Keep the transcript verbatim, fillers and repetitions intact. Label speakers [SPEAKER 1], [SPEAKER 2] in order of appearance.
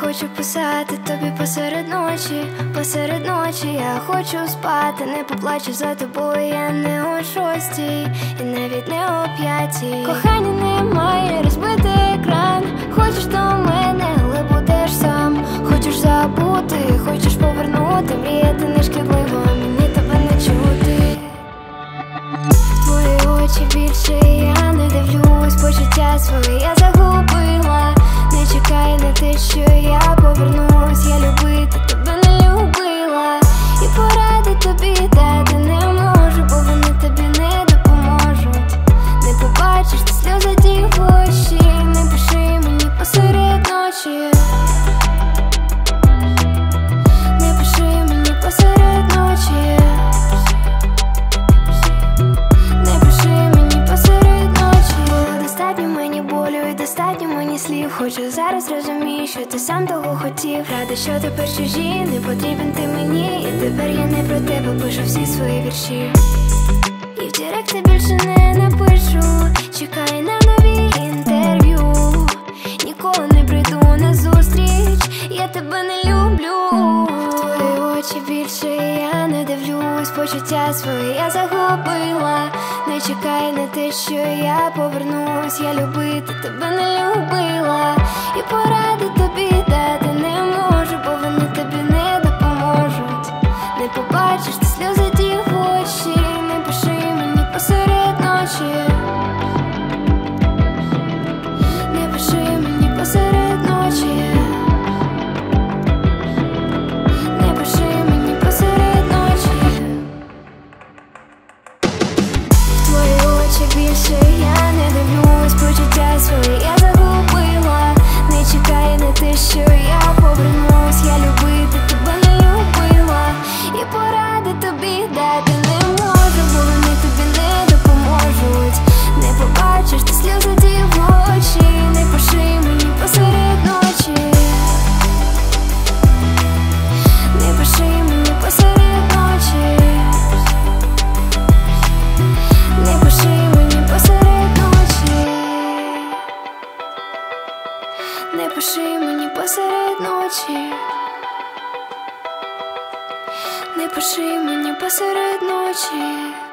[SPEAKER 1] хочу писати тобі посеред ночі, посеред ночі я хочу спати, не поплачу за тобою, я не о шостій і навіть не о п'ятій. Кохання немає, розбитий екран. Хочеш до мене, але будеш сам. Хочеш забути, хочеш повернути, мріяти не шкідливо, мені тебе не чути. Твої очі більше я не дивлюсь, почуття свої я загубила. Не чекай на те, що я повернусь, я любити тебе не любила. І поради тобі дати не можу, бо вони тобі не допоможуть. Не побачиш ти сльози ті в очі, не пиши мені посеред ночі. Не пиши мені посеред ночі. Не пиши мені посеред ночі. Було достатньо мені болю і достатньо мені слів. Хочу зараз розумію, що ти сам того хотів. Рада, що тепер чужі, не потрібен ти мені. І тепер я не про тебе пишу всі свої вірші. І в директи більше не напишу. Чекай на нові інтерв'ю. Ніколи не прийду на зустріч, я тебе не люблю. В твої очі більше я не дивлюсь, почуття свої я загубила. Не чекай на те, що я повернусь, я любити тебе не любила. І поради тобі дати не можу, бо вони тобі не допоможуть. Не побачиш ти сльози ті в очі, не пиши мені посеред ночі. Не пиши мені посеред ночі. Не пиши мені посеред ночі. В твої очі більше я не дивлюсь, почуття свої я загубила. Не чекай на те, що я повернусь, я любити тебе не любила. І поради тобі дати не можу, бо вони тобі не допоможуть. Не побачиш ти сльози ті в очі, не пиши мені посеред ночі. Не пиши мені посеред ночі. Не пиши мені посеред ночі. Не пиши мені посеред ночі. Не пиши мені посеред ночі.